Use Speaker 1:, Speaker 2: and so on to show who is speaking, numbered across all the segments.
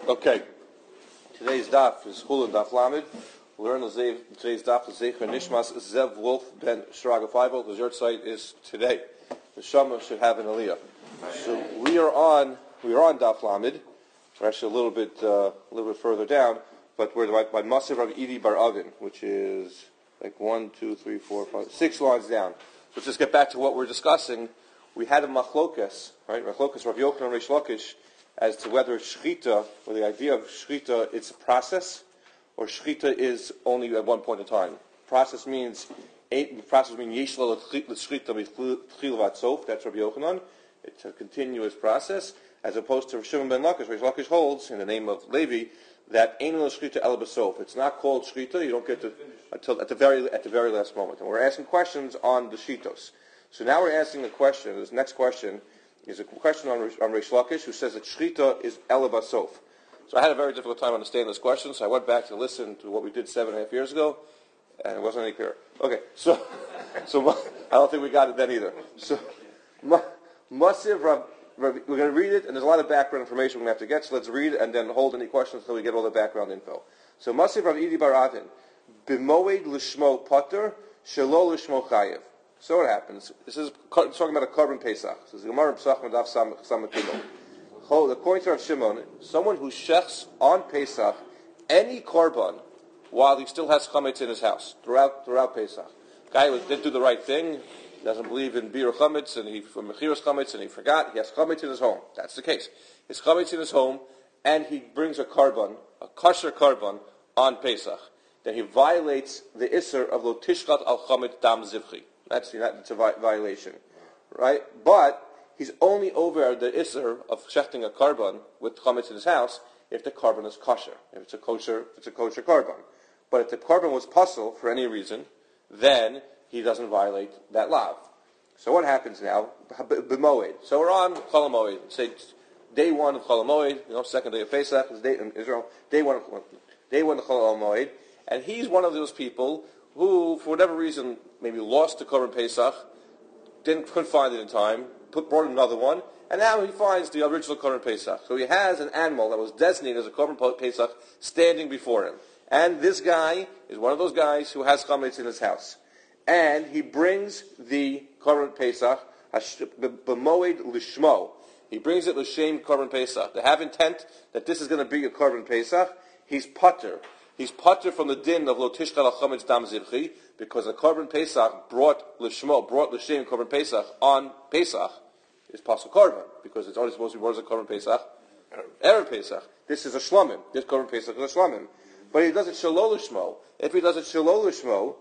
Speaker 1: Okay, today's daf is Chulin Daf Lamed. We'll learn today's daf is Zecher Nishmas Zev Wolf Ben Shraga Feivel. The Yahrzeit is today. The Shama should have an Aliyah. So we are on Daf Lamed. We're actually a little bit further down, but we're by Masiv Rav Idi Bar Avin, which is like 1, 2, 3, 4, 5, 6 lines down. Let's just get back to what we're discussing. We had a machlokas, right? Machlokas Rav Yochanan and Reish Lakish, as to whether shchita, or the idea of shchita, it's a process, or shchita is only at one point in time. Process means yeshla l'shchita mitchil v'atzof. That's Rabbi Yochanan. It's a continuous process, as opposed to Shimon ben Lakish. Reish Lakish holds, in the name of Levi, that ein l'shchita el b'sof. It's not called shchita. You don't get to until at the very last moment. And we're asking questions on the shitos. So now we're asking the question. This next question is a question on Reish Lakish, who says that shchita is el b'sof. So I had a very difficult time understanding this question, so I went back to listen to what we did 7.5 years ago, and it wasn't any clearer. Okay, so I don't think we got it then either. So, Masiv Rav, we're going to read it, and there's a lot of background information we're going to have to get, so let's read it and then hold any questions until we get all the background info. So, Masiv Rav Idi Bar Avin, b'moed l'shmo potter, shelo l'shmo chayev. So what happens? This is talking about a korban pesach. This is the Gemara Pesach Daf Samach. According to Rav Shimon, someone who shechs on Pesach any korban while he still has chametz in his house throughout Pesach. Guy who did do the right thing, doesn't believe in bir chametz, and he from mechiras chametz, and he forgot he has chametz in his home. That's the case. His chametz in his home, and he brings a korban, a kosher korban on Pesach. Then he violates the isser of lo tishchat al chametz dam zivchi. That's a violation, right? But he's only over the isser of shechting a korban with chametz in his house if the korban is kosher, if it's a kosher korban. But if the korban was pasul for any reason, then he doesn't violate that lav. So what happens now? B'moed. So we're on Chol HaMoed. Say day 1 of Chol HaMoed, second day of Pesach is in Israel. Day one of Chol HaMoed, and he's one of those people who, for whatever reason, maybe lost the korban Pesach, couldn't find it in time, brought another one, and now he finds the original korban Pesach. So he has an animal that was designated as a korban Pesach standing before him. And this guy is one of those guys who has chametz in his house. And he brings the korban Pesach, b'moed l'shmo. He brings it l'shem korban Pesach. They have intent that this is going to be a korban Pesach. He's pater. He's pater from the din of lo tishchal al chametz dam zivchi, because the korban Pesach brought l'shem korban Pesach on Pesach is pasul korban, because it's only supposed to be what is a korban Pesach? Erev Pesach. This is a shlomim. This korban Pesach is a shlomim. But he does it shalol l'shmo. If he does it shalol l'shmo,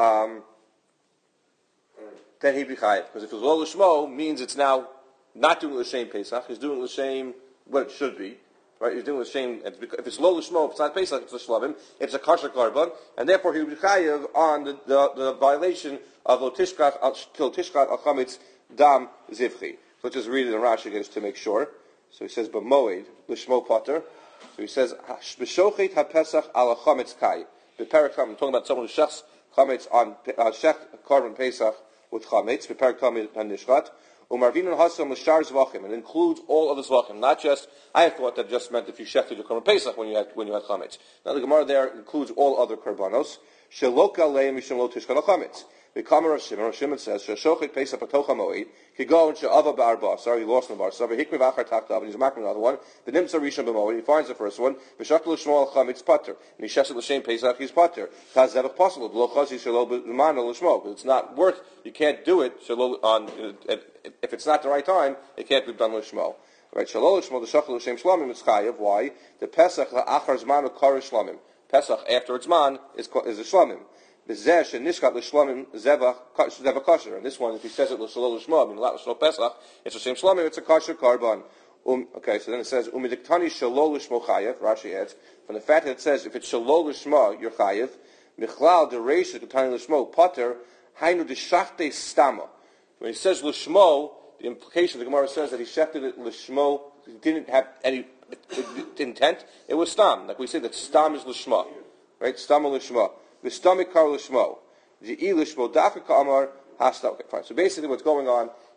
Speaker 1: then he'd be chayiv. Because if it's shalol l'shmo, means it's now not doing l'shem Pesach. He's doing l'shem what it should be. Right? He's doing l'shem. If it's lo l'shmo, if it's not Pesach, it's a shlavim. It's a kosher korban, and therefore he would be chayiv on the violation of lo tishkat al chametz dam zivchi. So let's just read it in Rashi again just to make sure. So he says b'moed l'shmo potter. So he says b'shochet hapesach al chametz kai. B'perakam, I'm talking about someone who shechs chametz on shech korban Pesach with chametz. B'perakam hanishchat. Umarvin hasam l'shar zvachim, and includes all of the zvachim, not just. I thought that just meant if you shechted your korban Pesach when you had chametz. Now the Gemara there includes all other korbanos. Shelok aleim mishum lo tishkal chametz. The Kamar of Shimon says, "Sheshochet Pesach patocha moed could go and she'ava ba'arba." Sorry, he lost the bar. So hikmi v'achar taktav, and he's marking another one. The nimtza rishon b'moed. He finds the first one. V'shakol l'shmo al chametz pater, and he sheshet l'shem Pesach. He's pater. Taz zevach possible. B'lo chazi shelo b'mano l'shmo. It's not worth. You can't do it. Shelo on if it's not the right time, it can't be done l'shmo. Right? Shelo l'shmo the shachol l'shem shlamim is chayav. Why? The Pesach la'achar zman karish shlamim. Pesach after its man is a shlamim. And this one, if he says it l'shalol l'shmo, I mean l'shalol Pesach, it's the same shlamim, it's a kosher korban. Okay, so then it says umidiktani shalol l'shmo chayev. Rashi adds, from the fact that it says if it's shalol l'shmo, you're chayev. Michlal dereish diktani l'shmo pater hainu deshachte stama. When he says l'shmo, the implication the Gemara says that he shechted it l'shmo. He didn't have any intent. It was stam, like we say that stam is l'shmo, right? Stam l'shmo. The stomach kar l'shmo, the lishmo dafika amar hasta. Okay, fine. So basically, what's going on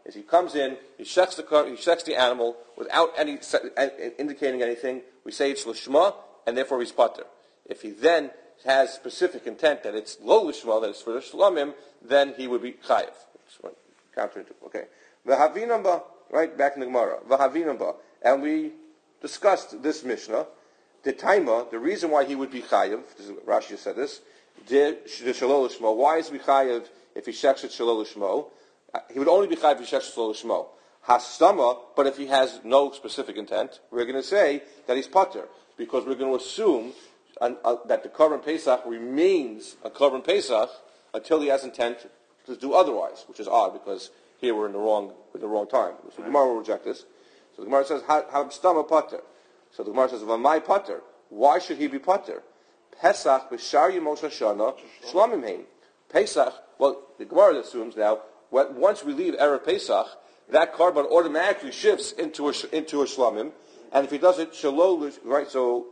Speaker 1: is he comes in, he checks the animal without any indicating anything. We say it's lishma, and therefore he's pater. If he then has specific intent that it's lo lishma, that it's for the shlamim, then he would be chayiv. Counterintuitive. Okay. V'havinamba, right back in the Gemara. V'havinamba, and we discussed this Mishnah. The taima, the reason why he would be chayiv, Rashi said this. The shalol lishmo. Why is he chayiv if he sheks it shalol lishmo? He would only be chayiv if he sheks it shalol lishmo. Hastama, but if he has no specific intent, we're going to say that he's pater, because we're going to assume that the korban pesach remains a korban pesach until he has intent to do otherwise, which is odd because here we're in the wrong time. So the Gemara will reject this. So the Gemara says hastama pater. So the Gemara says v'mai pater. Why should he be pater? Pesach b'shar Yemos Hashana shlamim hein. Pesach. Well, the Gemara assumes now once we leave erev Pesach, that korban automatically shifts into a shlamim, and if he does it shalol, right?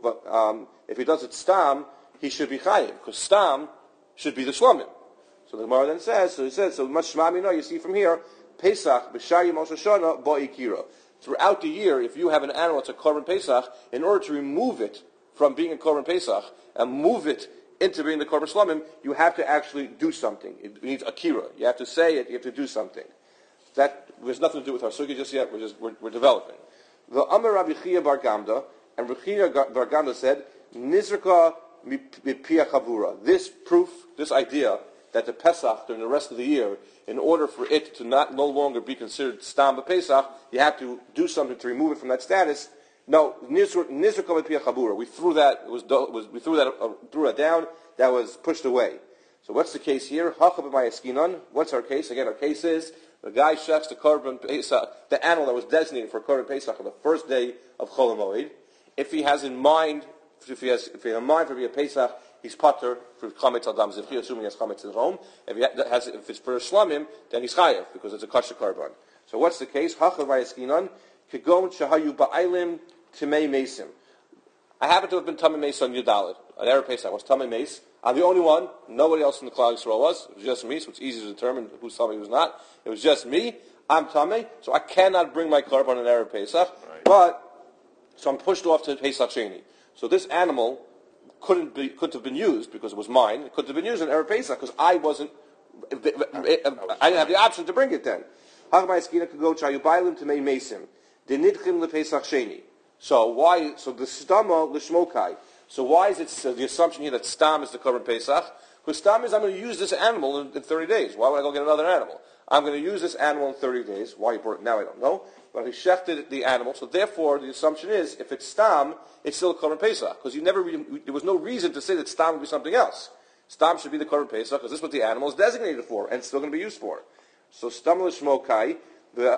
Speaker 1: So, if he does it stam, he should be chayiv because stam should be the shlamim. So the Gemara then says, so much shmami no. You see from here, Pesach b'shar Yemos Hashana ba'ikira. Throughout the year, if you have an animal that's a korban Pesach, in order to remove it from being a korban Pesach and move it into being the korban shlamim, you have to actually do something. It needs akira. You have to say it. You have to do something. That has nothing to do with our sugi just yet. We're developing. The Amar Rabbi Chia bar Gamda, and Rabbi Chia bar Gamda said, Nizraka mipia chavura. This proof, this idea that the Pesach during the rest of the year, in order for it to no longer be considered stam Pesach, you have to do something to remove it from that status. No, Nizraka mipia chavura. We threw that. We threw that down. That was pushed away. So what's the case here? Hachab b'mayaskinon. What's our case? Again, our case is the guy shechs the korban Pesach, the animal that was designated for korban Pesach on the first day of Chol HaMoed. If he has in mind, if he has in mind for being a Pesach, he's pater for chametz al dam zivchi, assuming he has chametz in his home. If it's for a shlamim, then he's chayev because it's a kosher korban. So what's the case? Hachav v'yaskinon kegon shahayu ba'aylim timei mesim. I happen to have been tamei meis on Yudalid on erev Pesach. I was tamei meis. I'm the only one. Nobody else in the Klal Yisrael was. It was just me, so it's easy to determine who's tamei, who's not. It was just me. I'm tamei, so I cannot bring my korban on erev Pesach. Right. So I'm pushed off to Pesach Sheni. So this animal couldn't have been used because it was mine. It couldn't have been used on erev Pesach because I didn't have the option to bring it then. So why? So the stama l'shmokai. So why is it the assumption here that stam is the korban Pesach? Because stam is I'm going to use this animal in 30 days. Why would I go get another animal? I'm going to use this animal in 30 days. Why he brought it now, I don't know. But he shechted the animal. So therefore, the assumption is if it's stam, it's still a korban Pesach. Because there was no reason to say that stam would be something else. Stam should be the korban Pesach because this is what the animal is designated for and it's still going to be used for. So stam l'shmokai, the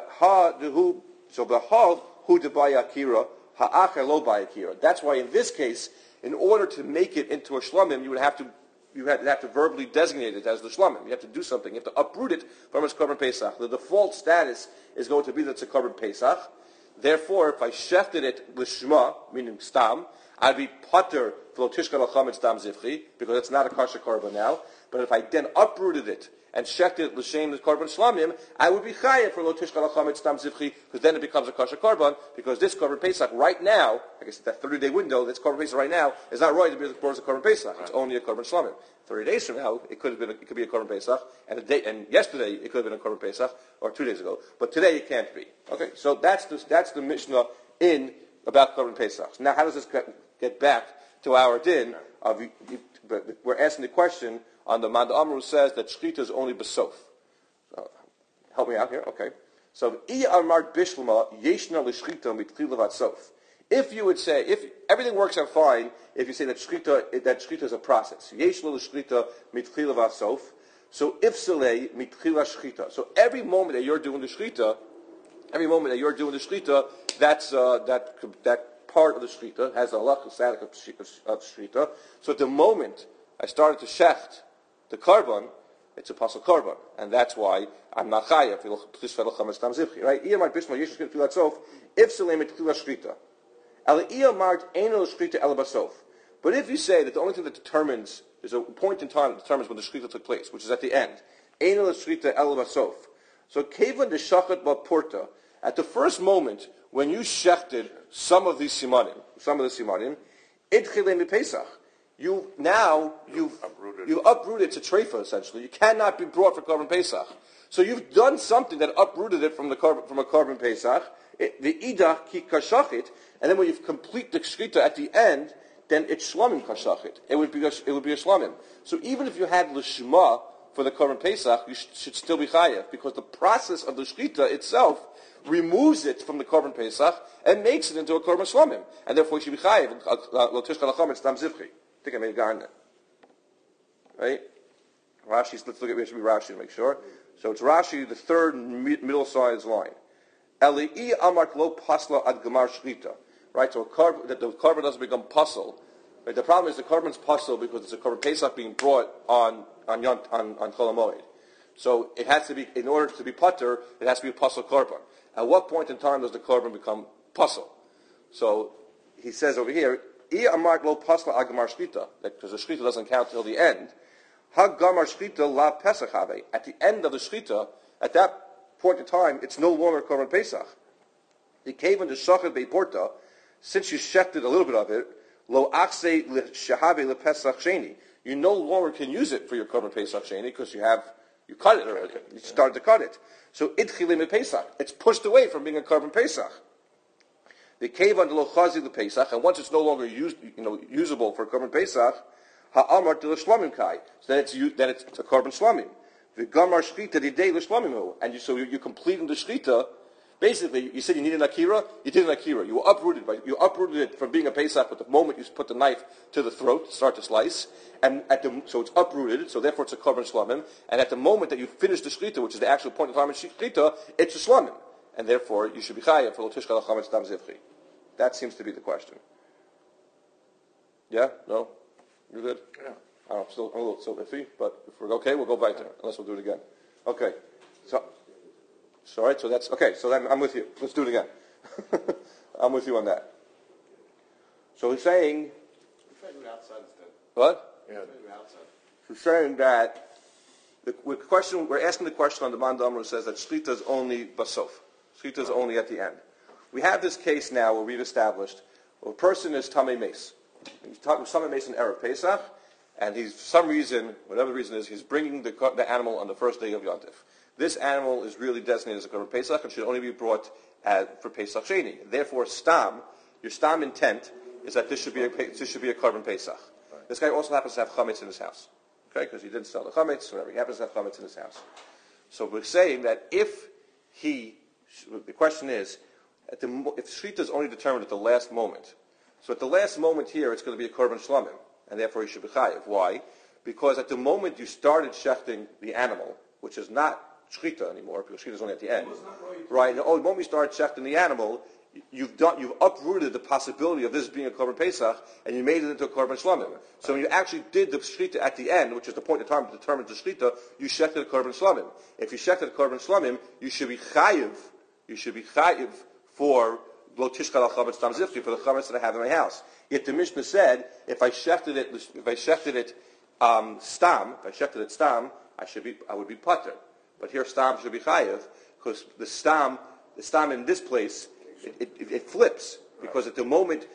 Speaker 1: ha hu debaya akira, ha'acher lo ba'akira. That's why in this case, in order to make it into a shlamim, you would have to verbally designate it as the shlamim. You have to do something. You have to uproot it from its korban Pesach. The default status is going to be that it's a korban Pesach. Therefore, if I shefted it l'shma, meaning stam, I'd be pater for tishkal al stam zivchi because it's not a kosher korban now. But if I then uprooted it and shechted it l'shem the korban shlamim, I would be chayav for lo tishkal al stam zivchi because then it becomes a kosher korban because this korban Pesach right now, I guess that 30-day window, this korban Pesach right now is not right to be a korban Pesach. It's only a korban shlamim. 30 days from now, it could be a korban Pesach, and yesterday it could have been a korban Pesach, or 2 days ago, but today it can't be. Okay, so that's the Mishnah in about korban Pesach. Now, how does this get back to our din? We're asking the question on the Manda Amru says that shchita is only besof. Help me out here, okay. So, if you would say, if everything works out fine, if you say that shchita is a process. So if selei mitchila shchita. So every moment that you're doing the shchita, that's that part of the shchita has a halakha static of shchita. So at the moment I started to shecht the korban, it's a pasal korban, and that's why I'm not chayav. Right? If selei mitchila shchita. But if you say that the only thing that determines, there's a point in time that determines when the shechita took place, which is at the end, So kevan de shachat ba'porta. At the first moment when you shechted some of the simanim, idchile mipesach. You've uprooted to treifa essentially. You cannot be brought for korban pesach. So you've done something that uprooted it from a korban pesach. The ida ki kashachit, and then when you complete the shchita at the end, then it's shlamim kashachit. It would be a shlamim. So even if you had lishma for the korban pesach, you should still be chayav because the process of the shchita itself removes it from the korban pesach and makes it into a korban shlamim, and therefore you should be chayav. Lo tishcha lachametz tam zivchi. I think I made a guy in there. Right? Rashi's. Let's look at. We should be Rashi to make sure. So it's Rashi, the third middle-sized line. Eli'i amart lo pasla ad gemar shchita. Right, so that the korban doesn't become puzzle. Right? The problem is the korban's puzzle because it's a korban pesach being brought on Chol HaMoed. So it has to be, in order to be putter, it has to be a puzzle korban. At what point in time does the korban become puzzle? So he says over here, I amart lo pasla ad gemar shchita, because the shchita doesn't count till the end. Ha gamar shchita la pesach have. At the end of the shchita, at that point in time, it's no longer korban pesach. The cave in the shachet beiporta, since you shechted a little bit of it, lo achse shahabe le pesach sheni. You no longer can use it for your korban pesach sheni because you cut it already. You started to cut it. So idchile me pesach. It's pushed away from being a korban pesach. The cave on the lo chazi le pesach, and once it's no longer usable for korban pesach, ha'amar to l'shlamim kai. So then it's a korban shlamim. The gamar shchita didei l'shlamim, and you're completing the shchita. Basically, you said you needed an akira. You did an akira. You uprooted it from being a pesach. But the moment you put the knife to the throat, start to slice, and so it's uprooted. So therefore, it's a korban shlamim. And at the moment that you finish the shchita, which is the actual point of time in shchita, it's a shlamim, and therefore you should be chayav for lo tishcha lachametz tam zivchi. That seems to be the question. Yeah? No? You're good? Yeah. I'm a little still iffy, but if we're okay, we'll go back there, unless we'll do it again. Okay. So all right, so that's, okay, so then I'm with you. Let's do it again. I'm with you on that. So he's saying... What? Yeah. He's saying that we're asking the question on the Man Damru says that Shchita is only basof. Shchita is only at the end. We have this case now where we've established a person is Tamei Mace. He's Tamei Mace in Erev Pesach, and he's, for some reason, whatever the reason is, he's bringing the animal on the first day of Yontif. This animal is really designated as a korban Pesach and should only be brought for Pesach Sheni. Therefore, your stam intent is that this should be a korban Pesach. Right. This guy also happens to have chametz in his house, okay? Because he didn't sell the chametz, whatever. He happens to have chametz in his house. So we're saying that if the question is, if shchita is only determined at the last moment, so at the last moment here, it's going to be a korban shlamim, and therefore he should be chayiv. Why? Because at the moment you started shechting the animal, which is not shchita anymore, because shchita is only at the end. Right? And the moment you start shechting the animal, you've uprooted the possibility of this being a korban pesach, and you made it into a korban shlamim. So when you actually did the shchita at the end, which is the point in time to determine the shchita, you shechted a korban shlamim. If you shechted a korban shlamim, you should be chayiv. You should be chayiv for lo tishcha al chametz tam zifti, for the chametz that I have in my house. Yet the Mishnah said, if I shechted it stam, I would be pater. But here stam should be chayev, because the stam in this place, it flips. Because at the moment,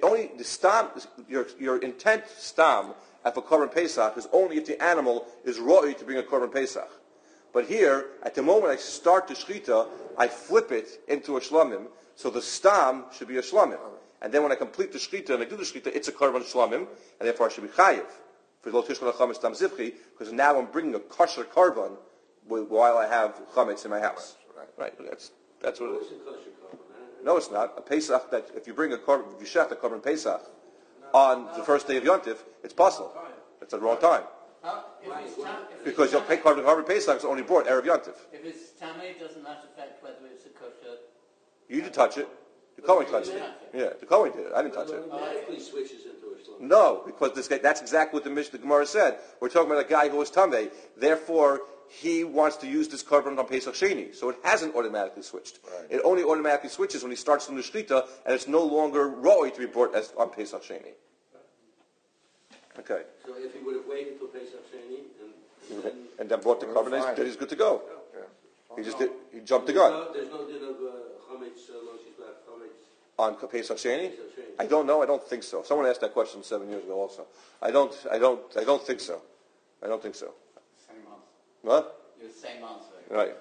Speaker 1: your intent stam at a korban pesach is only if the animal is roi to bring a korban pesach. But here, at the moment I start the shchita, I flip it into a shlamim, so the stam should be a shlamim. And then when I complete the shchita and I do the shchita, it's a korban shlamim, and therefore I should be chayev for lo tishcha lachametz tam zivchi, because now I'm bringing a kosher korban while I have chametz in my house. Right. That's what it is. No, it's not. A Pesach that if you bring if you shech a korban Pesach on the first day of Yontif, it's possible. It's the wrong time. Because you'll pay korban Pesach is only brought Erev Yontif.
Speaker 2: If it's tamei, doesn't that affect whether it's a kosher?
Speaker 1: You did touch it. The Kohen touched it. Yeah, the Kohen did it. I didn't touch it.
Speaker 3: Automatically switches into a shlomo.
Speaker 1: No, because that's exactly what the Gemara said. We're talking about a guy who was tamei. Therefore, he wants to use this korban on Pesach Sheni, so it hasn't automatically switched. Right. It only automatically switches when he starts from the shchita, and it's no longer roi to be brought as on Pesach Sheni. Okay.
Speaker 3: So if he would have waited until Pesach Sheni
Speaker 1: and then brought the korban, then he's good to go.
Speaker 4: Yeah.
Speaker 1: He jumped the gun.
Speaker 3: There's no din of chametz lo shishlat chametz.
Speaker 1: On Pesach Sheni?
Speaker 3: Pesach Sheni.
Speaker 1: I don't know. I don't think so. Someone asked that question 7 years ago. Also, I don't think so. I don't think so.
Speaker 2: Same answer.
Speaker 1: What?
Speaker 2: Your same answer.
Speaker 1: Right.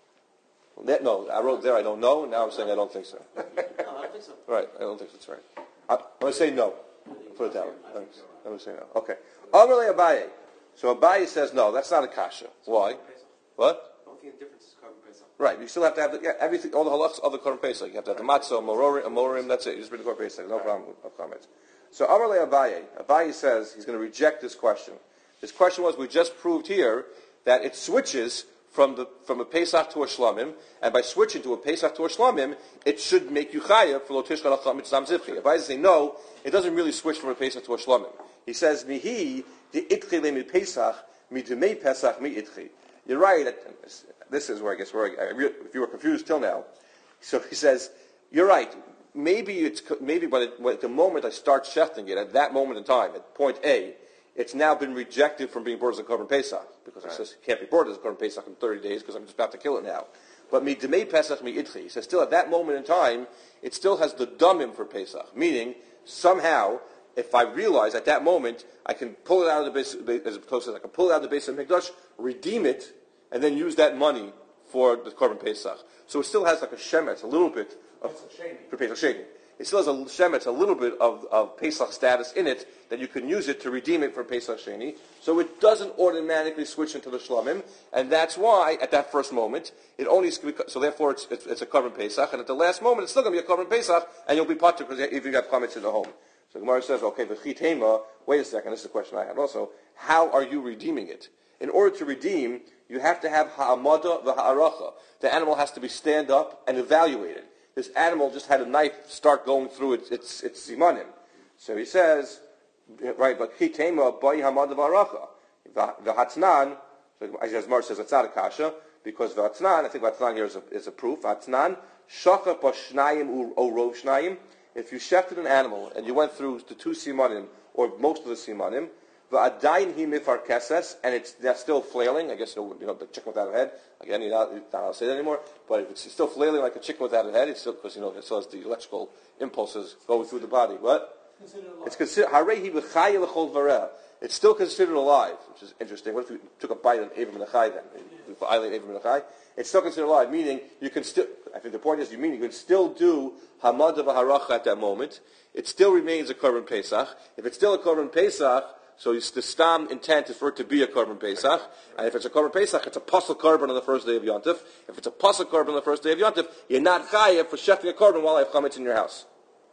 Speaker 1: No, I wrote there. I don't know. Now I'm saying I don't think so.
Speaker 3: No, I don't think so.
Speaker 1: Right. I don't think that's right. I'm going to say no. Put it that way. I'm going to say no. Okay. Amalei Abaye. So Abaye says no. That's not a kasha. Why? What?
Speaker 4: I don't think the difference is Korban Pesach.
Speaker 1: Right. You still have to have everything. All the halachas of the Korban Pesach. You have to have the matzah, morim. That's it. You just bring the Korban Pesach. No problem. No comments. So Amalei Abaye. Abaye says he's going to reject this question. His question was, we just proved here that it switches from a Pesach to a Shlamim, and by switching to a Pesach to a Shlamim, it should make you chayav for lo tishchal acham mitzam zivchi. If I say no, it doesn't really switch from a Pesach to a Shlamim. He says, mihi the itchi le mi Pesach mi demei Pesach mi itchi. You're right. This is where I guess if you were confused till now. So he says, you're right. Maybe by the moment I start shechting it, at that moment in time, at point A, it's now been rejected from being brought as a Korban Pesach, because it says it can't be brought as a Korban Pesach in 30 days because I'm just about to kill it now. But mi demei Pesach mi idchi. He says still at that moment in time, it still has the damim for Pesach, meaning somehow, if I realize at that moment, I can pull it out of the base, as close as I can pull it out of the base of Mikdash, redeem it, and then use that money for the Korban Pesach. So it still has like a shemetz, a little bit of for Pesach Sheni. It still has a shemetz, a little bit of Pesach status in it, that you can use it to redeem it for Pesach Sheni. So it doesn't automatically switch into the Shlamim, and that's why, at that first moment, it only, so therefore it's a Korban Pesach, and at the last moment it's still going to be a Korban Pesach, and you'll be potter because if you have chametz in the home. So Gemara says, okay, v'chit hema, wait a second, this is the question I had also, how are you redeeming it? In order to redeem, you have to have ha'amada v'ha'aracha. The animal has to be stand up and evaluated. This animal just had a knife start going through its simanim. So he says, right, but chitema by hamad v'aracha. V'hatznan, so as Mar says, it's not a kasha, because v'hatznan, I think v'hatznan here is a proof. V'hatznan, shacha pashnayim o rov shnayim. If you shechted an animal and you went through the 2 simanim, or most of the simanim, v'adayin hi mifar keses, and that's still flailing. I guess the chicken without a head. Again, you're not allowed to say that anymore. But if it's still flailing like a chicken without a head, it's still because it still has the electrical impulses going through the body. What? It's considered harehi v'chaya l'chol vareh. It's still considered alive, which is interesting. What if we took a bite of Avram and Achai then? If we violate Avram and Achai, it's still considered alive. Meaning you can still. I think the point is, you can still do hamad v'haracha at that moment. It still remains a korban pesach. If it's still a korban pesach, so the stam intent is for it to be a korban pesach, and if it's a korban pesach, it's a pasal korban on the first day of Yontif. If it's a pasal korban on the first day of Yontif, you're not chayav for shechting a korban while I have chametz in your house.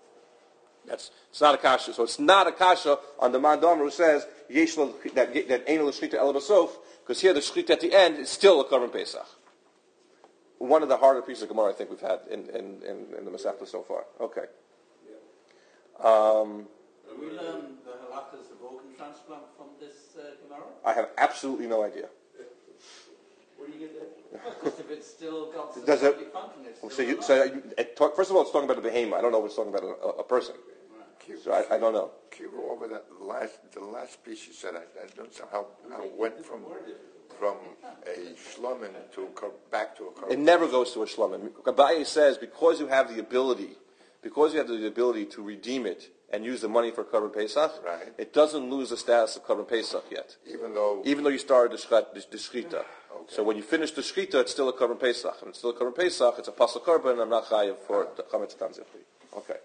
Speaker 1: It's not a kasha. So it's not a kasha on the man domer who says that ain't a shchita el basof, because here the shchita at the end is still a korban pesach. One of the harder pieces of Gemara I think we've had in the Masechta so far. Okay.
Speaker 2: We learn the halachas of organ transplant from this Gemara?
Speaker 1: I have absolutely no idea.
Speaker 3: Where do you get that?
Speaker 2: Because if it's still got some
Speaker 1: Does it-
Speaker 2: bodily function, it's still
Speaker 1: First of all, it's talking about a behemoth. I don't know if it's talking about a person. So I don't know.
Speaker 5: Can you go over that the last piece you said? I don't know how it went from a shlomin back to a korban.
Speaker 1: It never goes to a shlomim. Abaye says because you have the ability to redeem it and use the money for korban pesach,
Speaker 5: right,
Speaker 1: it doesn't lose the status of korban pesach yet. Even though you started the shchita.
Speaker 5: Okay.
Speaker 1: So when you finish the shchita, it's still a korban pesach, and it's still a korban pesach. It's a pasal korban, and I'm not chayav for the chametz tanzifli. Okay.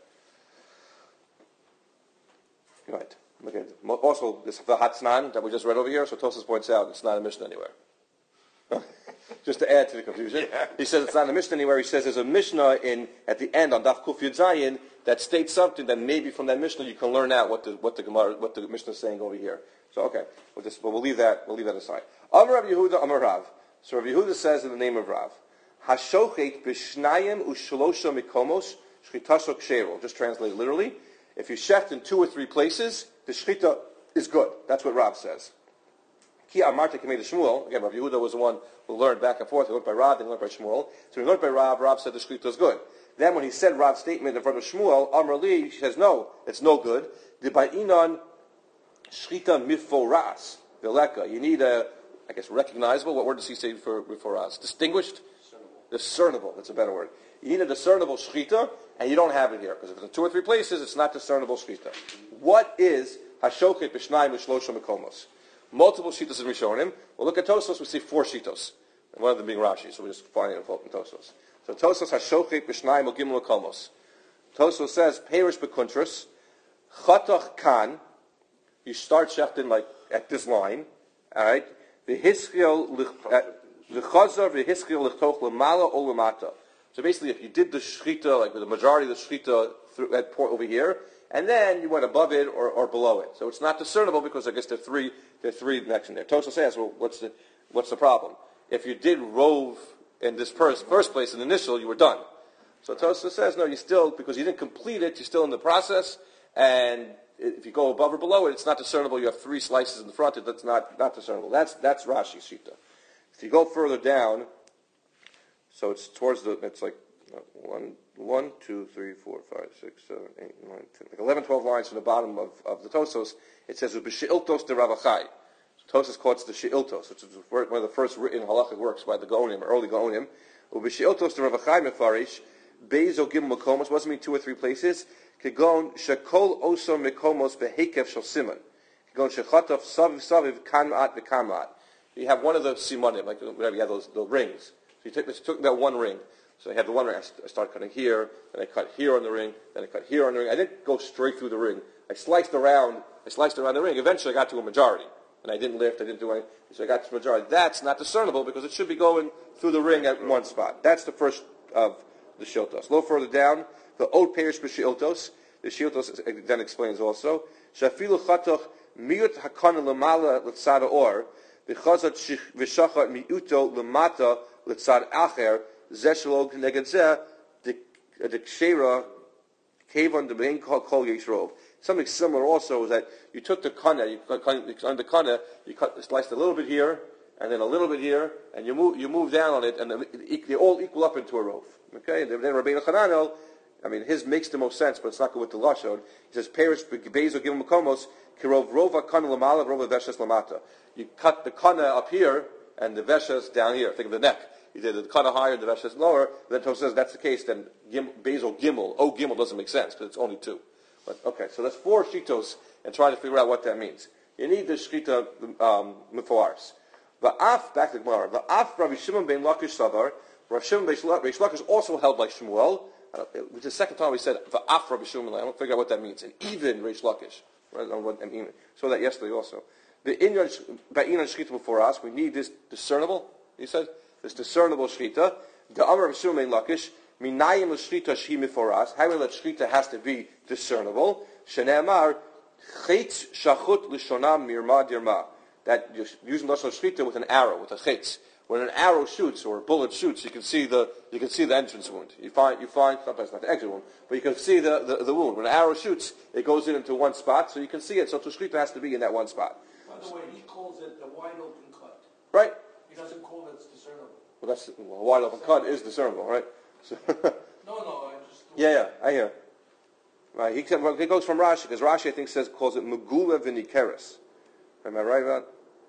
Speaker 1: Right. Okay. Also, this v'hatznan that we just read over here, so Tosas points out it's not a Mishnah anywhere. Just to add to the confusion, He says it's not a Mishnah anywhere. He says there's a Mishnah at the end on Daf Kuf Yud Zayin that states something that maybe from that Mishnah you can learn out what the Mishnah is saying over here. So okay, we'll leave that aside. Amar Rav Yehuda, Amar Rav. So Rav Yehuda says in the name of Rav, Hashochet b'shnayim u'shlosha mikomos shchitasho kshero. Just translate literally. If you shecht in 2 or 3 places, the shchita is good. That's what Rav says. Ki Amarta Kamei Shmuel. Again, Rav Yehuda was the one who learned back and forth. He learned by Rav, then he learned by Shmuel. So he learned by Rav. Rav said the shchita is good. Then when he said Rav's statement in front of Shmuel, Amar Li, he says no, it's no good. The Ba'inan shchita miforas veleka. You need a, recognizable. What word does he say for ras? Distinguished. Discernible, that's a better word. You need a discernible shechita, and you don't have it here. Because if it's in 2 or 3 places, it's not discernible shechita. What is hashochet b'shnayim u'shlosha mekomos? Multiple shitas in Rishonim. We'll look at Tosfos, we see 4 shitos. And one of them being Rashi, so we just find it in Tosfos. So Tosfos hashochet b'shnayim u'gimel mekomos. Tosfos says, Perish b'kuntras, Chatach kan, you start shechting like at this line, all right? V'hischil l'chazar v'hischil l'chtoch l'mala o l'mata. So basically, if you did the shechita, like with the majority of the shechita through at port over here, and then you went above it or below it, so it's not discernible because I guess there are three next in there. Tosfos says, well, what's the problem? If you did rove in this first place, in the initial, you were done. So Tosfos says, no, you still, because you didn't complete it, you're still in the process, and if you go above or below it, it's not discernible. You have 3 slices in the front, that's not discernible. That's Rashi's shita. If you go further down, so it's towards it's like 1, 2, 3, 4, 5, 6, 7, 8, 9, 10, like 11, 12 lines from the bottom of the Tosfos. It says, Ub'she'iltos de Ravachai. So Tosfos quotes the She'iltos, which is one of the first written halachic works by the Gaonim, early Gaonim. Ub'she'iltos de Ravachai mefarish, Bezo Gimel Makomos, doesn't mean 2 or 3 places. Kegon shekol oso mekomos behekef shel simon. Kegon shechatav saviv kanat v'kanat. You have one of the simonim, like whatever you have those rings. So you took that one ring. So I had the one ring. I started cutting here, then I cut here on the ring, then I cut here on the ring. I didn't go straight through the ring. I sliced around the ring. Eventually, I got to a majority, and I didn't lift. I didn't do anything. So I got to the majority. That's not discernible because it should be going through the ring at one spot. That's the first of the shiltos. A little further down, the Od Perish b'Shiltos. The Shiltos then explains also, Shafilu chatoch miut hakana lemala l'tzad or v'chazat v'shachat miuto lemata l'tzad acher zeshlo neged zeh dekshera kevon debein kol yisrov. Something similar also is that you took the kana, you sliced a little bit here and then a little bit here, and you move down on it, and they all equal up into a rove. Okay, and then Rabbeinu Chananel, I mean, his makes the most sense, but it's not good with the lashon. He says, "Perish bezo gimel makomos kirov rova kana lamala rova veshes lamata." You cut the kana up here and the veshes down here. Think of the neck. You did the kana higher and the veshes lower. Then Tosfos says that's the case. Then bezo gimel, gimel doesn't make sense because it's only 2. But okay, so that's 4 shitos, and try to figure out what that means. You need the shchita mefoars. Va'af, back to the Gemara. Va'af Rabbi Shimon ben Lakish Savar. Rabbi Shimon ben Lakish also held like Shmuel. Which is the second time we said Va'af Rabbi Shimon. I don't figure out what that means. And even Reish Lakish. Right? And even. Saw that yesterday also. The Inyan Shchita before us, we need this discernible. He said this discernible shchita. The Amar Rabbi Shimon ben Lakish. Minayim l'shchita shchi before us. How that shchita has to be discernible. Shene'amar Chetz shachut l'shonam mirma dirma. That you're using lashon shchita with an arrow, with a chetz. When an arrow shoots or a bullet shoots, you can see the entrance wound. You find sometimes not the exit wound, but you can see the wound. When an arrow shoots, it goes into one spot, so you can see it. So shchita has to be in that one spot.
Speaker 2: By the way, he calls it the wide open cut.
Speaker 1: Right.
Speaker 2: He doesn't call it discernible.
Speaker 1: Well, a wide open cut is discernible, right? So
Speaker 2: No, I just.
Speaker 1: Yeah, I hear. Right, he goes from Rashi, because Rashi, I think, calls it Megula v'nikeres. Am I right about?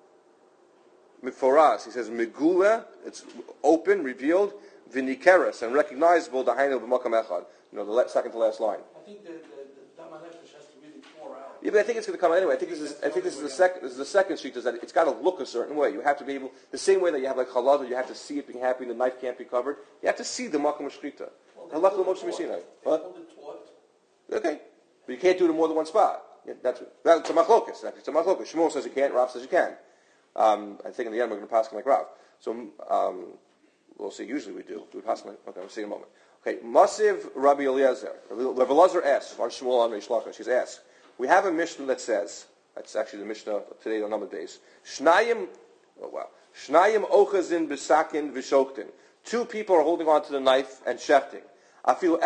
Speaker 1: For us, he says Megula, it's open, revealed, v'nikeres, and recognizable, dahainu b'makam echad. The second to last line.
Speaker 2: I think the Dama Nefesh has to really pour out.
Speaker 1: Yeah, but I think it's going to come anyway. I think this is the second. This is the second sheet. Is that it's got to look a certain way. You have to be able, the same way that you have like halal, you have to see it being happy. The knife can't be covered. You have to see the makam shchita. Halach l'moshe Sinai. What? Okay, but you can't do it in more than one spot. Yeah, that's a machlokas. It's a machlokas. Shmuel says you can't. Rav says you can. I think in the end we're going to pass like Rav. So we'll see. Usually we do. Do we pass like? Okay, we'll see in a moment. Okay, Masiv Rabbi Eliezer. Rabbi Eliezer asks, our Shmuel on Reish Lakish. He's asked. We have a Mishnah that says, that's actually the Mishnah today on number days. Shnayim ochazin b'sakin v'shoktin. 2 people are holding on to the knife and shechting. If 2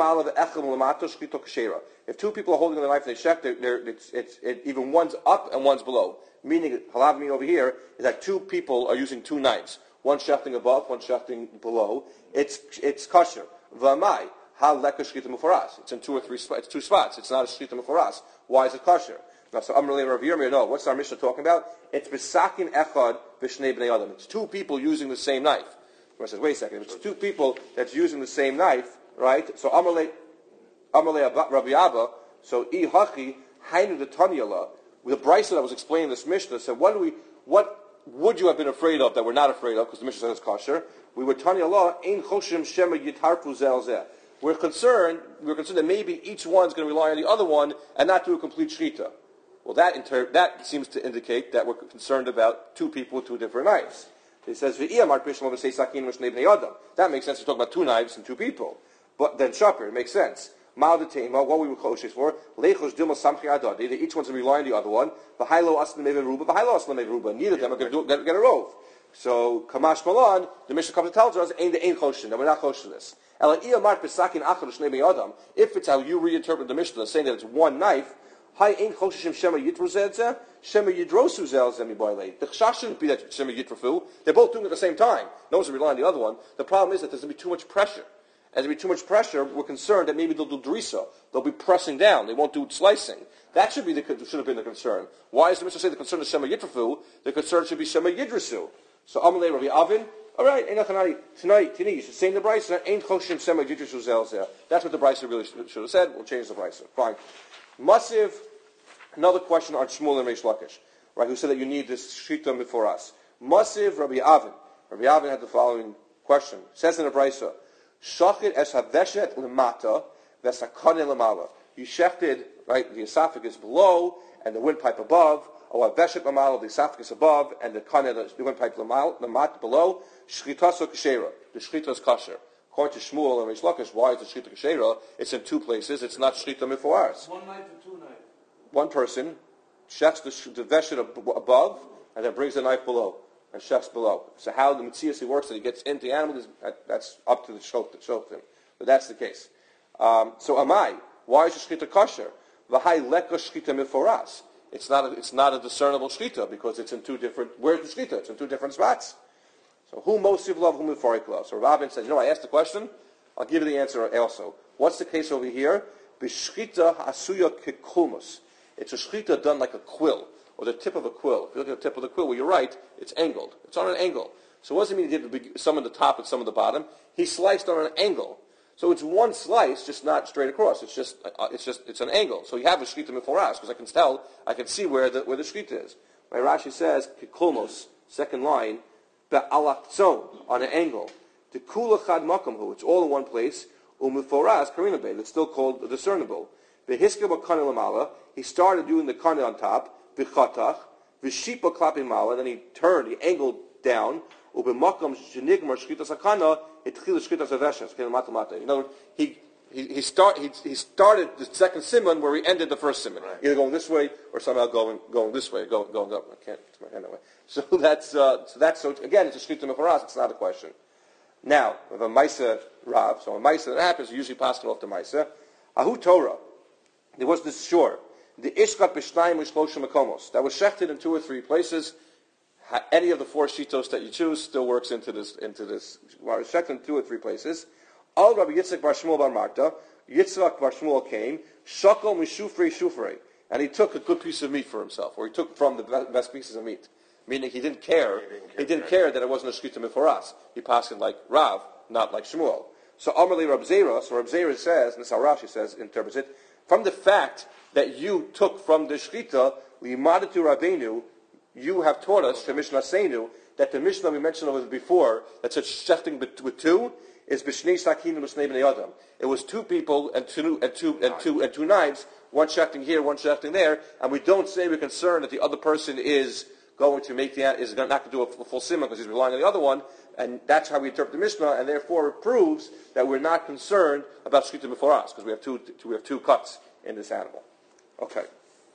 Speaker 1: people are holding the knife and they shecht, even one's up and one's below. Meaning, halavmi over here is that 2 people are using 2 knives. One shechting above, one shechting below. It's kosher. V'amai. For us. It's in 2 or 3 spots. It's 2 spots. It's not a shchita for us. Why is it kosher? Now, so I'm related to Rav Yirmiyah. No, what's our Mishnah talking about? It's b'sakin echad v'shnei bnei adam. It's 2 people using the same knife. Gemara says, wait a second. If it's two people that's using the same knife, right? So Amalei Rabbi Abba. So I Hachi Hainu the Tanyala. The Brisa that was explaining this Mishnah said, what would you have been afraid of that we're not afraid of, because the Mishnah says it's kosher? We were Tanya Allah, Ein Choshim Shema Yitarfu Zel Zeh. We're concerned that maybe each one's going to rely on the other one and not do a complete shechita. Well, that seems to indicate that we're concerned about two people with two different knives. It says, that makes sense to talk about two knives and two people. But then Shaper, it makes sense. What we were kosher for, either each one's going to rely on the other one, neither of them are going to get a rove. So, Kamash Malan, the Mishnah comes and tells us, ain't kosher, that we're not kosher this. If it's how you reinterpret the Mishnah, saying that it's one knife, the chashash shouldn't be that Shema Yitrafu. They're both doing it at the same time. No one's relying on the other one. The problem is that there's going to be too much pressure. As there be too much pressure, we're concerned that maybe they'll do drisa. They'll be pressing down. They won't do slicing. That should have been the concern. Why is the Mishnah say the concern is Shema Yitrafu? The concern should be Shema Yidrasu. So Amalei Rabbi Avin. All right, tonight you should say in the Brisa, Ain't Choshim Shema Yidrasu Zelzeh. That's what the Brisa really should have said. We'll change the Brisa. Fine. Masiv. Another question on Shmuel and Reish Lakish, right? Who said that you need this shita before us? Masiv Rabbi Avin. Rabbi Avin had the following question. It says in the Brisa. Shachid es haveshet lemata v'sakanin lemala. You shechted, right, the esophagus below and the windpipe above, or haveshet lemala, the esophagus above, and the kanin, the windpipe lemata below. Shchitaso kashera. The shchita is kosher. According to Shmuel and Reish Lakish, why is the shchita kashera? It's in two places. It's not shchita mifoars.
Speaker 2: One knife or two knives?
Speaker 1: One person shechs the veshet above and then brings the knife below. And shechs below. So how the Metzias works, that he gets into the animal, that's up to the shoftim. But that's the case. So Amai, why is the shchita kosher? V'hai leka shchita miforas. It's not a discernible shchita because it's in two different. Where's the shchita? It's in two different spots. So who mosiv love, who miforik love? So Rabin says, I asked the question. I'll give you the answer also. What's the case over here? B'shchita hasuya kekulmus. It's a shchita done like a quill, or the tip of a quill. If you look at the tip of the quill, well, you're right, it's angled. It's on an angle. So what does it mean he did some of the top and some of the bottom? He sliced on an angle. So it's one slice, just not straight across. It's an angle. So you have a shchita miforas, because I can see where the shchita is. My Rashi says, kikulmos, second line, be'alaktzon, on an angle. The kula chad makamhu, it's all in one place. Umiforas karina bay, that's still called discernible. Behiska b'kanil lamala, he started doing the kanil on top. B'chatach, v'shipa klapim mala, then he angled down. U'b'makam shenigmar shchita sakana, itchil shchita zaveshes. In other words, he started the second simon where he ended the first simon, right. Either going this way or somehow going this way, going up. I can't put my hand that way. So that's again, it's a shchita mechoras. It's not a question. Now, with a Maisa Rav, so a Maisa that happens, usually passing off the Maisa. Ahu Torah, there was this shore, the Ishkat B'shnayim U'shloshim Makomos, that was shechted in 2 or 3 places. Any of the 4 shitos that you choose still works into this. Well, it's shechted in 2 or 3 places. Al Rabbi Yitzchak Bar Shmuel Bar Marta, Yitzchak Bar Shmuel came, Shakol Mishufrei Shufrei, and he took a good piece of meat for himself, or he took from the best pieces of meat. Meaning he didn't care. He didn't care that it wasn't a shkita miforas. He passed it like Rav, not like Shmuel. So Amarli Rab Zera. So Rab Zera says, and this is how Rashi says, interprets it, from the fact that you took from the shkita limadatu Rabbeinu, you have taught us from Mishnah Seinu that the Mishnah we mentioned over before that said shechting with 2 is b'shnei sakin and b'shnei b'nei adam. It was 2 people and two knives, one shechting here, one shechting there, and we don't say we're concerned that the other person is going to make not going to do a full simon because he's relying on the other one, and that's how we interpret the Mishnah, and therefore it proves that we're not concerned about shkita before us because we have two cuts in this animal. Okay.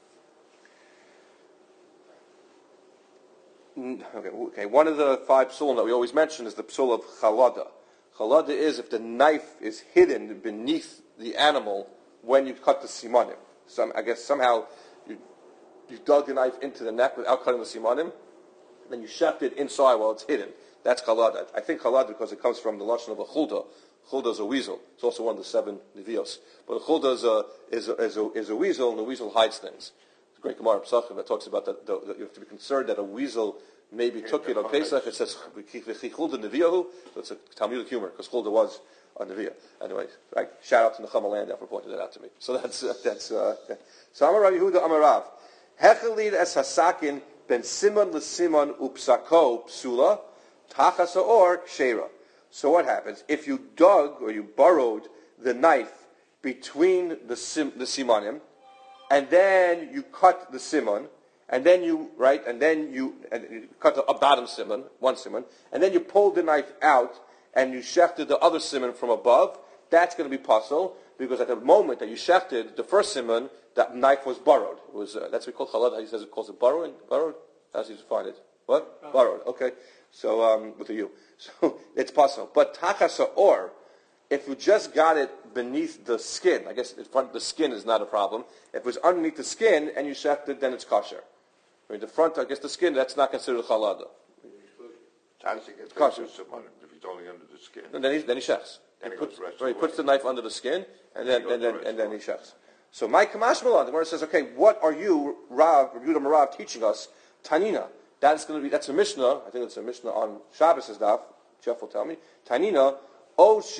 Speaker 1: One of the 5 psulim that we always mention is the psul of chalada. Chalada is if the knife is hidden beneath the animal when you cut the simanim. I guess somehow you dug the knife into the neck without cutting the simanim, then you shecht it inside while it's hidden. That's chalada. I think chalada because it comes from the lashon of a chulda. Chulda is a weasel. It's also one of the 7 nevios. But a chulda is a weasel, and the weasel hides things. It's a great Gemara Pesachim that talks about that you have to be concerned that a weasel maybe took it on Pesach. It says Chulda Neviyahu, so it's a Talmudic humor because Chulda was a Neviah. Anyway, right? Shout out to Nechama Landau for pointing that out to me. So that's so Amar Rav Yehuda Amar Rav Hechelid es Hasakin ben Simon leSimon upsako psula tachas or kshera. So what happens if you dug or you burrowed the knife between the simanim, and then you cut the simon, and then you cut the bottom simon, one simon, and then you pulled the knife out and you shechted the other simon from above? That's going to be puzzle, because at the moment that you shechted the first simon, that knife was borrowed. It was that's what we call chalad. He says it calls it borrowing. Borrowed. How does he define it? What? Borrowed. Okay. So with a U. So it's puzzle. But tachas or, if you just got it beneath the skin, I guess in front of the skin is not a problem. If it was underneath the skin and you shechted, then it's kosher. I mean, the front, I guess the skin, that's not considered chalada. Kosher.
Speaker 5: If it's only under the skin.
Speaker 1: And then he shechs. He puts the knife under the skin, and then he shechs. So my Kamash Malan, the Gemara says, okay, what are you, Rav Yehuda Marav, teaching us? Tanina. That's a Mishnah. I think it's a Mishnah on Shabbos' daf. Jeff will tell me. Tanina. If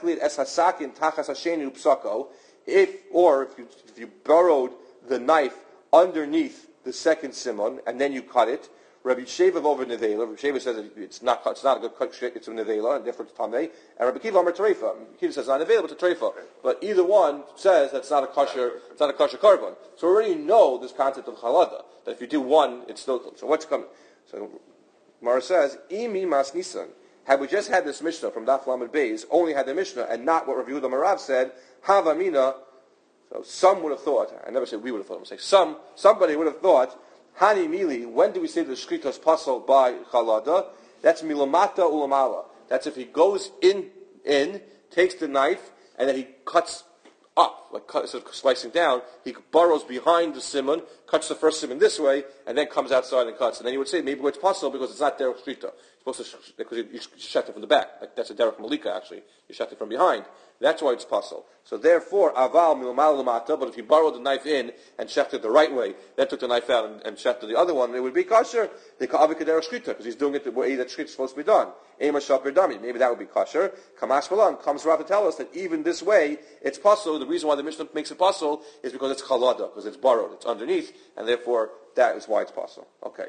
Speaker 1: you burrowed the knife underneath the second simon and then you cut it, Rabbi Sheva over nevela. Rabbi Sheva says that it's not a good cut; it's a nevela, and therefore it's tamei. And Rabbi Kiva Amar Treifa. Rabbi Kiva says it's not available to treifa, but either one says that's not a kosher. It's not a kosher carbon. So we already know this concept of chalada, that if you do one, it's still. So what's coming? So Mara says, "Imi mas nisan." Had we just had this Mishnah from Daf Lamed Beis, only had the Mishnah and not what Rabbi Yehuda Marav said, Havamina. So some would have thought. I never said we would have thought. I'm saying somebody would have thought. Hani Mili, when do we say the Shkita's puzzle by Chalada? That's Milamata Ulamala. That's if he goes in, takes the knife, and then he cuts up, instead of slicing down, he burrows behind the simon, cuts the first simon this way, and then comes outside and cuts. And then you would say maybe it's possible because it's not Derech Shkita. Because you shut it from the back. Like that's a Derech Malika actually. You shut it from behind. That's why it's puzzle. So therefore, aval milamal lamata. But if you borrowed the knife in and shechted the right way, then took the knife out and shechted the other one, it would be kosher. They call it derech shkita because he's doing it the way that shkita is supposed to be done. Ema shaper dami. Maybe that would be kosher. Kamash malan comes Rav to tell us that even this way it's puzzle. The reason why the Mishnah makes it puzzle is because it's chalada, because it's borrowed, it's underneath, and therefore that is why it's puzzle. Okay.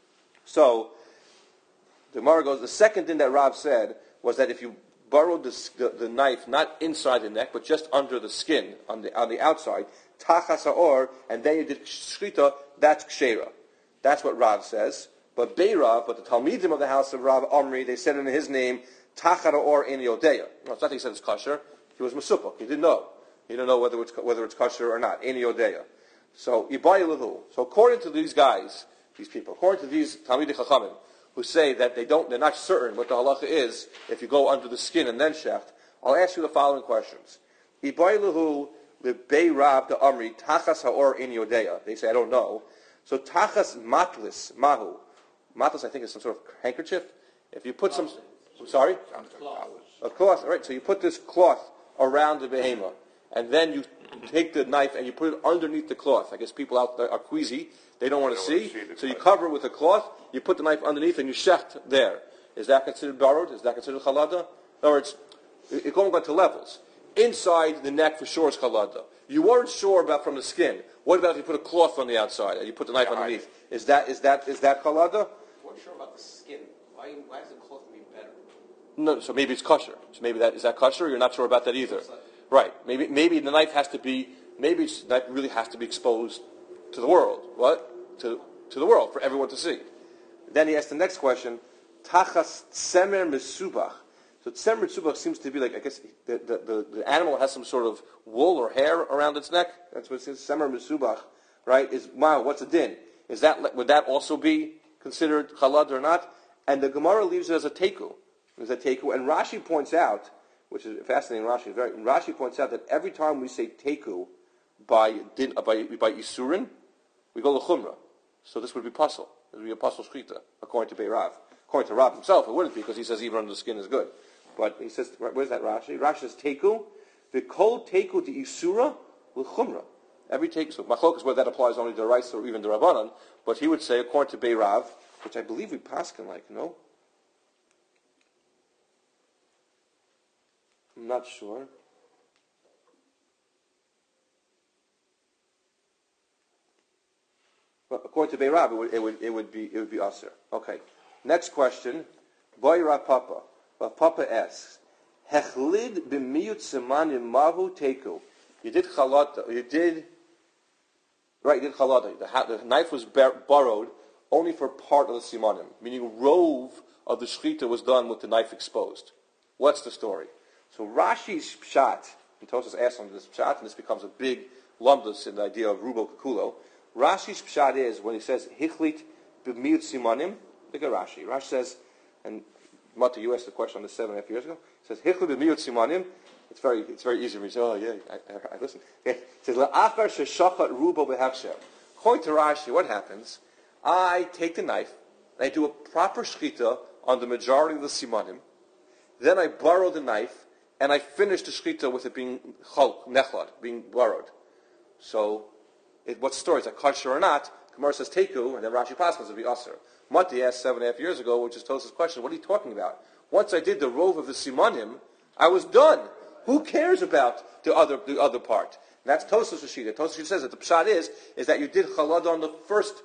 Speaker 1: So the Gemara goes. The second thing that Rav said was that if you burrowed the knife not inside the neck but just under the skin on the outside, tachas haor, and then you did shchita, that's kshera. That's what Rav says. But the Talmidim of the house of Rav Omri, they said in his name, tachas haor in yodeya. No, it's not that he said it's kosher. He was masupuk. He didn't know. He didn't know whether it's kosher or not. In yodeya. So ibayi lehu. So according to these guys, these people, according to these Talmidei Chachamim, who say that they're not certain what the halacha is if you go under the skin and then shecht, I'll ask you the following questions. Ibayluhu lebei Rav the Amri tachas haor in yodeya. They say I don't know. So tachas matlis mahu. Matlis I think is some sort of handkerchief. If you put some, sorry, a cloth. All right. So you put this cloth around the behema, and then you take the knife and you put it underneath the cloth. I guess people out there are queasy. They don't want to see. So you cover it with a cloth, you put the knife underneath, and you shecht there. Is that considered borrowed? Is that considered chalada? In other words, it's going on to levels. Inside the neck for sure is chalada. You weren't sure about from the skin. What about if you put a cloth on the outside and you put the knife underneath? Is that chalada?
Speaker 4: We're sure about the skin. Why is the cloth be better?
Speaker 1: No, so maybe it's kosher. So maybe is that kosher? You're not sure about that either. Right. Maybe the knife has to be. Maybe the knife really has to be exposed to the world. What? To the world, for everyone to see. Then he asked the next question, Tachas Tsemer Mesubach. So Tsemer Mesubach seems to be like, I guess, the animal has some sort of wool or hair around its neck. That's what it says, Tsemer Mesubach, right? What's a din? Would that also be considered chalad or not? And the Gemara leaves it as a teku. And Rashi points out, which is fascinating, Rashi points out that every time we say teku by Isurin, we go l'chumra. So this would be puzzle. It would be a puzzle shkita, according to Beirav. According to Rav himself, it wouldn't be because he says even under the skin is good. But he says, where's that Rashi? Rashi says teku, v'kol teku de isura l'chumra. Every teku, so machlok is whether that applies only to the rice or even the Rabbanan. But he would say, according to Beirav, which I believe we paskin like, no? I'm not sure. But according to Beirab, it would be aser. Okay. Next question. Boy Rav Papa. Rav Papa asks, Hechlid b'miyut semanim mahu teku. You did chalata. You did chalata. The knife was borrowed only for part of the simanim, meaning rove of the shechita was done with the knife exposed. What's the story? So Rashi's pshat, and Tosas asks on this pshat, and this becomes a big lumdus in the idea of rubo kakulo. Rashi's pshat is when he says hichlit b'miyut simanim. Look at Rashi. Rashi says, and Mata, you asked the question on this 7.5 years ago. It says hichlit b'miyut simanim. It's very easy for me to say, oh yeah, I listen. Okay. It says la'achar sheshachat rubo behachsher. According to Rashi, what happens? I take the knife, and I do a proper shechita on the majority of the simanim. Then I borrow the knife, and I finish the shechita with it being nechlad, being borrowed. So, what's the story? Is that kosher or not? Gemara says teku, and then Rashi passes will be aser. Mati asked 7.5 years ago, which is Tosafos' question, what are you talking about? Once I did the rove of the simanim, I was done. Who cares about the other part? And that's Tosafos' Shita. Tosafos says that the pshat is that you did chalada on the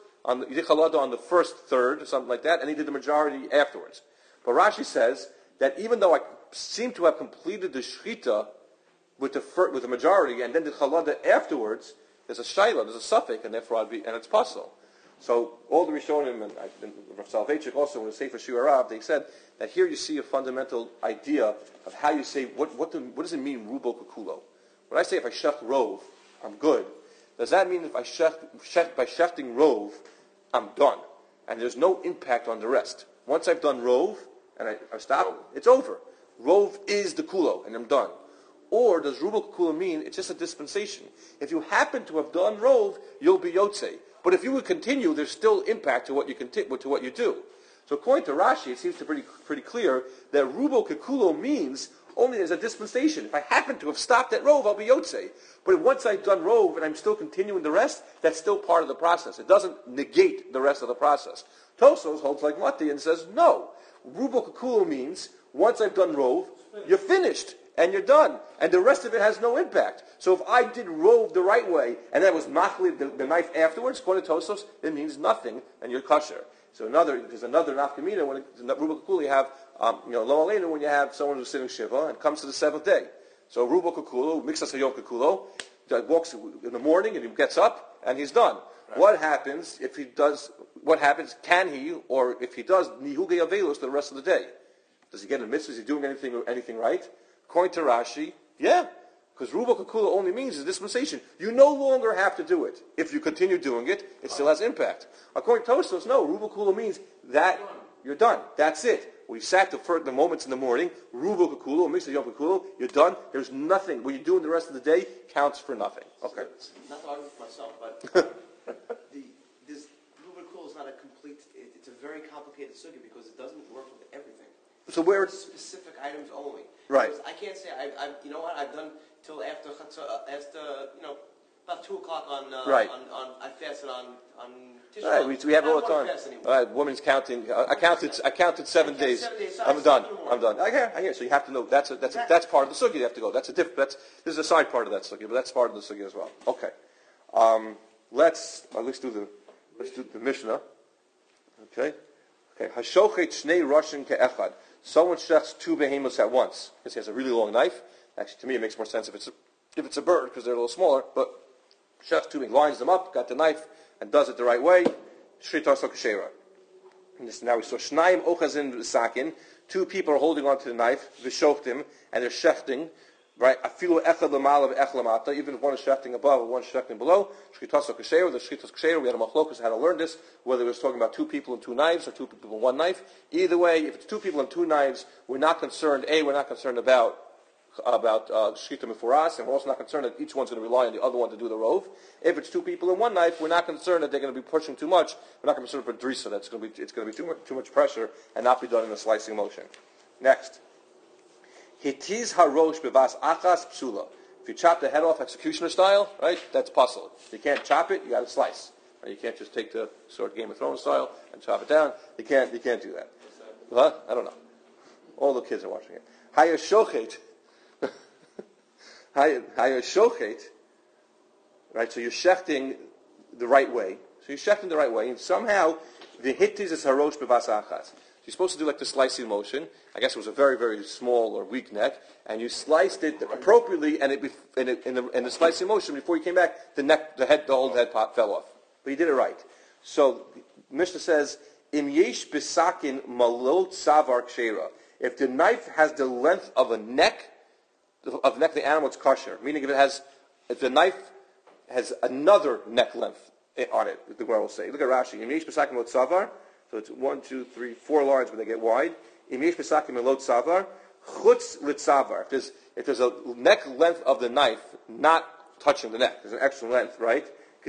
Speaker 1: first third, or something like that, and he did the majority afterwards. But Rashi says that even though I seem to have completed the shechita with the majority and then did chalada afterwards, there's a shayla, there's a suffix, and therefore it's possible. So all the Rishonim and Rav Soloveitchik also in the Sefer Shir Rav, they said that here you see a fundamental idea of how you say what does it mean rubo kakulo? When I say if I shech rove, I'm good. Does that mean if I by shechting rove, I'm done, and there's no impact on the rest? Once I've done rove and I stop, it's over. Rove is the kulo, and I'm done. Or does rubo kakulo mean it's just a dispensation? If you happen to have done rove, you'll be yotze. But if you would continue, there's still impact to what you do. So according to Rashi, it seems to be pretty clear that rubo kakulo means only as a dispensation. If I happen to have stopped at rove, I'll be yotze. But once I've done rove and I'm still continuing the rest, that's still part of the process. It doesn't negate the rest of the process. Tosafos holds like Mati and says, no. Rubo kakulo means once I've done rove, you're finished. And you're done. And the rest of it has no impact. So if I did rove the right way, and that was machli the knife afterwards, according to Tosafos, it means nothing, and you're kosher. So there's another nafkamina when rubo kakulo you have, lo aleinu when you have someone who's sitting shiva and comes to the seventh day. So rubo kakulo, mixas hayom kakulo, walks in the morning and he gets up and he's done. Right. What happens if he does? What happens? Can he, or if he does, nihuge avelus the rest of the day? Does he get a mitzvah? Is he doing anything right? According to Rashi, yeah, because rubo kakulo only means a dispensation. You no longer have to do it. If you continue doing it, it still has impact. According to Tosafos, no, rubo kakulo means that you're done. That's it. We sat the moments in the morning, rubo kakulo, mixed with yom kakulo, you're done. There's nothing. What you do in the rest of the day counts for nothing. Okay.
Speaker 4: Not to argue with myself, but this rubo kakulo is not a complete. It's a very complicated sugya because it doesn't work with everything.
Speaker 1: So where it's
Speaker 4: specific items only.
Speaker 1: Right.
Speaker 4: Because I can't say I've done till after about 2 o'clock on
Speaker 1: right.
Speaker 4: on I fasted on Tisha.
Speaker 1: Right, we have all the time. All right, woman's counting. I counted 7 days.
Speaker 4: So
Speaker 1: I'm done. I hear. So you have to know that's part of the sugya. You have to go. This is a side part of that sugya, but that's part of the sugya as well. Okay. Let's do the Mishnah. Okay. Hashochet shnei roshin ke'echad. Someone shechs 2 behemoths at once because he has a really long knife. Actually, to me, it makes more sense if it's a bird because they're a little smaller. But shechs 2 lines them up, got the knife, and does it the right way. Shritas kashera. And this now we saw shnayim ochazin sakin. 2 people are holding onto the knife, v'shoftim, and they're shechting. Right, afilu echad l'malav echad l'mata. Even if one is shechting above or one is shechting below, shritas kashera. The shritas kashera. We had a machlokus how to learn this. Whether it was talking about 2 people and 2 knives or 2 people and 1 knife. Either way, if it's 2 people and 2 knives, we're not concerned. We're not concerned about shchita mefuras, and we're also not concerned that each one's going to rely on the other one to do the rove. If it's 2 people and 1 knife, we're not concerned that they're going to be pushing too much. We're not concerned for drisa. It's going to be too much pressure and not be done in a slicing motion. Next. Hitiz harosh bevas achas psula. If you chop the head off executioner style, right, that's puzzle. If you can't chop it, you got to slice. And you can't just take the sort of Game of Thrones style and chop it down. You can't do that. Huh? I don't know. All the kids are watching it. Haya shochet. Haya shochet. Right, so you're shechting the right way. And somehow the hittis is harosh bevas achas. You're supposed to do like the slicing motion. I guess it was a very, very small or weak neck, and you sliced it appropriately, and in the slicing motion, before you came back, the whole head pot fell off. But you did it right. So Mishnah says, Im yesh besakin malot savar kshera. If the knife has the length of a neck, of the animal, it's kosher. Meaning if the knife has another neck length on it, the Gemara will say. Look at Rashi. Im yesh besakin malot savar. So it's 1, 2, 3, 4 lines when they get wide. Im yesh besakin malot savar. Chutz litzavar. If there's a neck length of the knife not touching the neck, there's an extra length, right?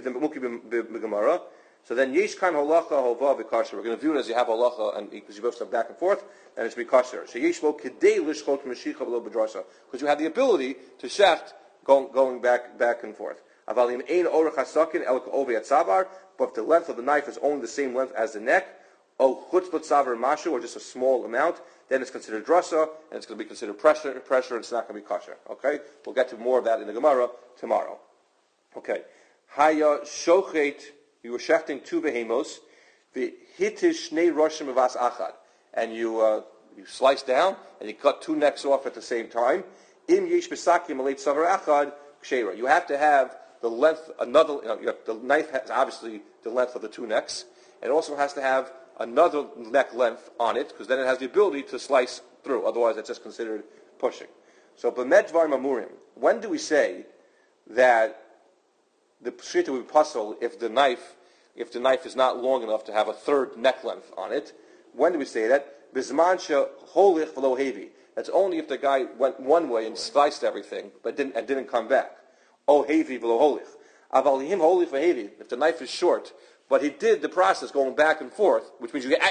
Speaker 1: So then yesh kan halacha hova v'kasher. We're going to view it as you have halacha, and because you both step back and forth, and it should be kosher. So yesh lo kedei lishchot mashicha v'lo b'drasa, because you have the ability to shecht going back and forth. Avalim ein orach hasakin el ka'ove atzavar. But if the length of the knife is only the same length as the neck, or chutz l'tzavar mashu, or just a small amount, then it's considered drasa, and it's going to be considered pressure, and it's not going to be kosher. Okay, we'll get to more of that in the Gemara tomorrow. Okay, haya shochet. You were shechting 2 behemos, the hitish shnei roshim avas achad, and you slice down and you cut 2 necks off at the same time. Im yesh besakim aleit savar achad kshera. You have to have the length. The knife has obviously the length of the 2 necks. It also has to have another neck length on it, because then it has the ability to slice through. Otherwise, it's just considered pushing. So, b'med dvar mamurim. When do we say that the pshita would be puzzle if the knife is not long enough to have a 3rd neck length on it? When do we say that? Bizman sheholich v'lo hevi. That's only if the guy went one way and sliced everything, but didn't come back. Oh hevi v'lo holich. Aval him holich v'hevi. If the knife is short, but he did the process going back and forth, which means we're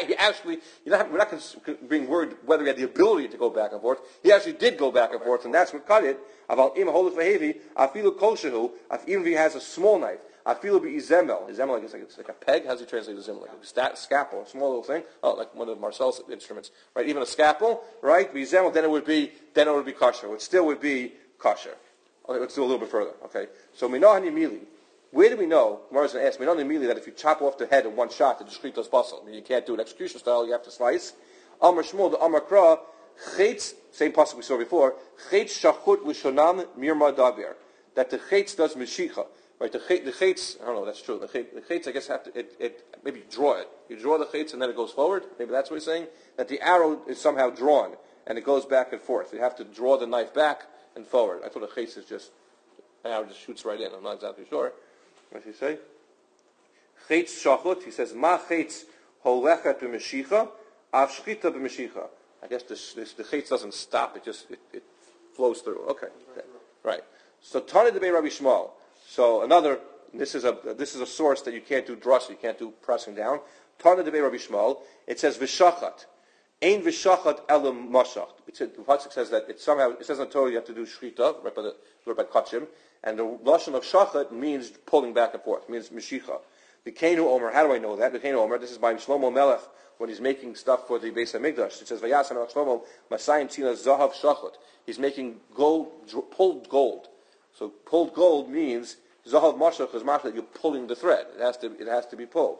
Speaker 1: not being worried whether he had the ability to go back and forth. He actually did go back and forth, and that's what cut it. Aval im holich v'hevi. Afilu kol shehu. Even if he has a small knife. Afilu be'izemel. Izemel, it's like a peg. How does he translate izemel? Like a scalpel, a small little thing. Oh, like one of Marcel's instruments, right? Even a scalpel, right? Be'izemel, then it would be kosher. It still would be kosher. Okay, let's do a little bit further. Okay, so minohani mili. Where do we know? Gemara is going to ask. Minohani mili that if you chop off the head in one shot, the discretos basal. I mean, you can't do it execution style. You have to slice. Amar Shmuel, the Amar Kra, chetz. Same pasuk we saw before. Chetz shachut l'shonam mirma daber. That the chetz does meshicha. Right, the chetz, I don't know if that's true. The chetz, I guess, have to, maybe draw it. You draw the chetz and then it goes forward. Maybe that's what he's saying. That the arrow is somehow drawn and it goes back and forth. You have to draw the knife back and forward. I thought a chetz is just, an arrow just shoots right in. I'm not exactly sure. What does he say? Chetz shachut, he says, ma chetz holechet b'meshicha, av shchita b'meshicha. I guess the chetz doesn't stop, it flows through. Okay. Right. So Tana debei Rabbi Shmuel. So this is a source that you can't do drasa, you can't do pressing down. Tana debei Rabbi Shmuel. It says v'shachat, ein v'shachat elam mashach. The pasuk says that it says in Torah you have to do shchita right by kachim, and the lashon of shachat means pulling back and forth, means mishicha. The Kenu Omer. How do I know that? The Kenu Omer. This is by Shlomo Melech when he's making stuff for the Beis Hamikdash. It says Vayasan Shlomo Masayim Tina Zahav Shachat. He's making pulled gold. So pulled gold means Zahav Mashach is mashach that you're pulling the thread. It has to be pulled.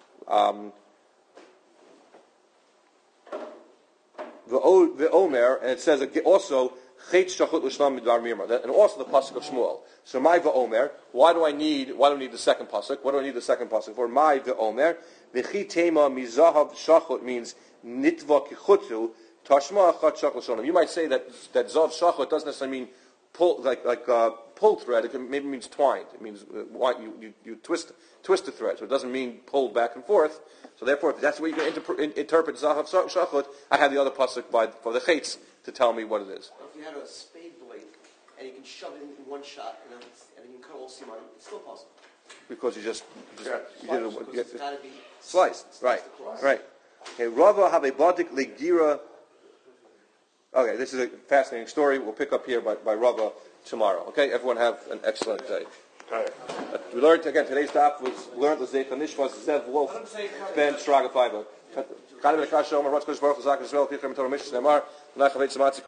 Speaker 1: The Omer, and it says also Chetz Shachut L'Shlam Midbar Mirma, and also the pasuk of Shmuel. So my V'Omer, why do I need the second pasuk? What do I need the second pasuk for? My V'Omer, V'chi Tema Mizahav Shachut means Nitva Kichutu Tashma Achat Shach L'Shonim. You might say that Zahav Shachut doesn't necessarily mean pull pull thread. It maybe means twined. It means you twist the thread. So it doesn't mean pulled back and forth. So therefore, if that's the way you can interpret Zahav Shachut, I have the other pasuk for the Chetz to tell me what it is.
Speaker 4: If you had a spade blade and you can shove it in one shot and you can cut all seam on it, it's still possible.
Speaker 1: Because you did it.
Speaker 4: It's got to be
Speaker 1: Sliced. Right. Okay. Rava have a badik legira. Okay, this is a fascinating story. We'll pick up here by Rava tomorrow. Okay, everyone have an excellent day. We learned again, today's daf was learned the Zeich Nishmas Zev Wolf Ben Shraga Feivel.